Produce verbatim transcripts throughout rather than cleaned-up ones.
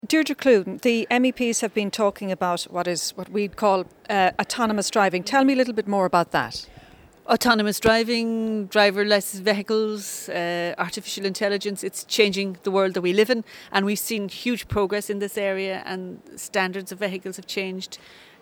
Deirdre Clune, the M E Ps have been talking about what is what we'd call uh, autonomous driving. Tell me a little bit more about that. Autonomous driving, driverless vehicles, uh, artificial intelligence, it's changing the world that we live in, and we've seen huge progress in this area, and standards of vehicles have changed.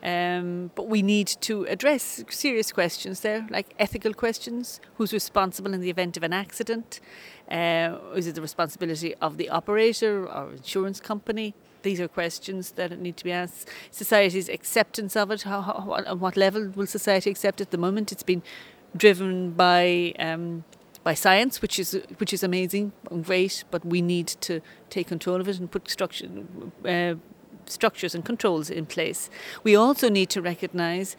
Um, but we need to address serious questions there, like ethical questions. Who's responsible in the event of an accident? Uh, is it the responsibility of the operator or insurance company? These are questions that need to be asked. Society's acceptance of it, how, how, at what level will society accept it? At the moment, it's been driven by um, by science, which is which is amazing and great, but we need to take control of it and put structure, uh, structures and controls in place. We also need to recognise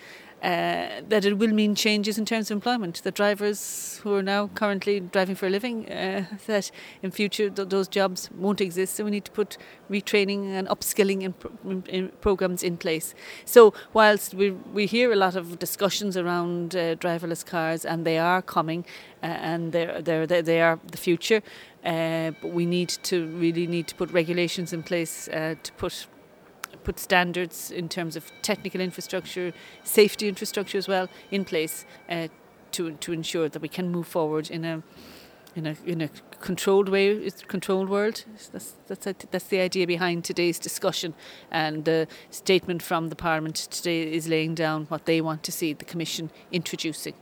uh, that it will mean changes in terms of employment. The drivers who are now currently driving for a living, uh, that in future th- those jobs won't exist, so we need to put retraining and upskilling in pro- in programs in place. So whilst we we hear a lot of discussions around uh, driverless cars, and they are coming, uh, and they're, they're, they they are the future, uh, but we need to really need to put regulations in place uh, to put put standards in terms of technical infrastructure, safety infrastructure as well in place uh, to to ensure that we can move forward in a in a in a controlled way, it's a controlled world. That's that's that's the idea behind today's discussion, and the statement from the Parliament today is laying down what they want to see the Commission introducing.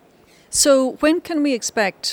So when can we expect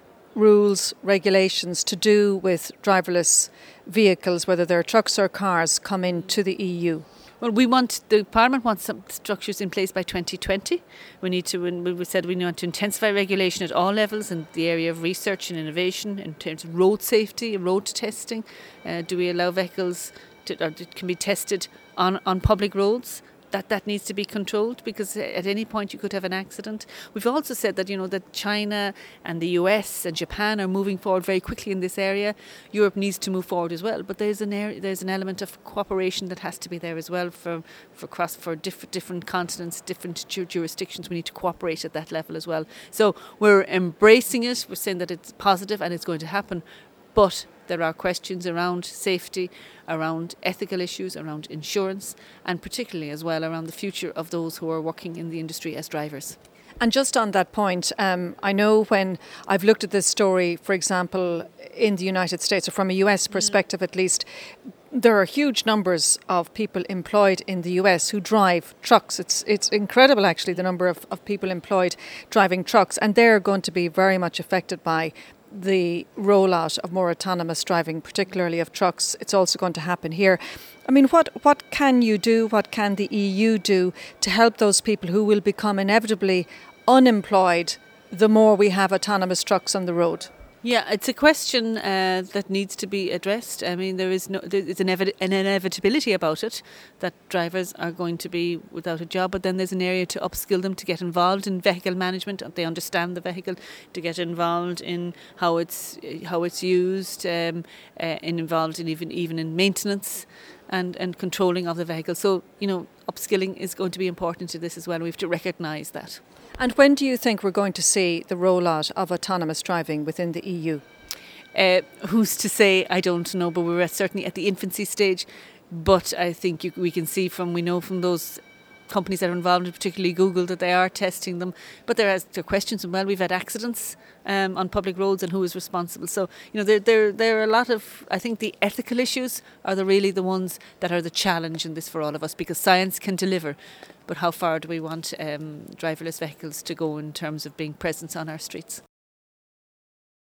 rules, regulations to do with driverless vehicles, whether they're trucks or cars, come into the E U? Well, we want, the Parliament wants some structures in place by twenty twenty. We need to, we said we want to intensify regulation at all levels in the area of research and innovation, in terms of road safety, road testing. Uh, do we allow vehicles to, or it can be tested on, on public roads? That that needs to be controlled, because at any point you could have an accident. We've also said that, you know, that China and the U S and Japan are moving forward very quickly in this area. Europe needs to move forward as well, but there's an area, there's an element of cooperation that has to be there as well for for cross for different different continents, different ju- jurisdictions. We need to cooperate at that level as well. So we're embracing it. We're saying that it's positive and it's going to happen, but there are questions around safety, around ethical issues, around insurance, and particularly as well around the future of those who are working in the industry as drivers. And just on that point, um, I know when I've looked at this story, for example, in the United States, or from a U S perspective at least, there are huge numbers of people employed in the U S who drive trucks. It's it's incredible, actually, the number of, of people employed driving trucks, and they're going to be very much affected by the rollout of more autonomous driving, particularly of trucks. It's also going to happen here. I mean, what, what can you do, what can the E U do to help those people who will become inevitably unemployed the more we have autonomous trucks on the road? Yeah, it's a question uh, that needs to be addressed. I mean, there is no, there is an, evi- an inevitability about it, that drivers are going to be without a job, but then there's an area to upskill them, to get involved in vehicle management, they understand the vehicle, to get involved in how it's how it's used, um, uh, and involved in even even in maintenance and, and controlling of the vehicle. So, you know, upskilling is going to be important to this as well. We have to recognise that. And when do you think we're going to see the rollout of autonomous driving within the E U? Uh, who's to say? I don't know, but we're certainly at the infancy stage. But I think you, we can see from, we know from those companies that are involved, particularly Google, that they are testing them. But there are, there are questions, and well, we've had accidents um, on public roads, and who is responsible. So, you know, there, there, there are a lot of, I think the ethical issues are the really the ones that are the challenge in this for all of us, because science can deliver. But how far do we want um, driverless vehicles to go in terms of being present on our streets?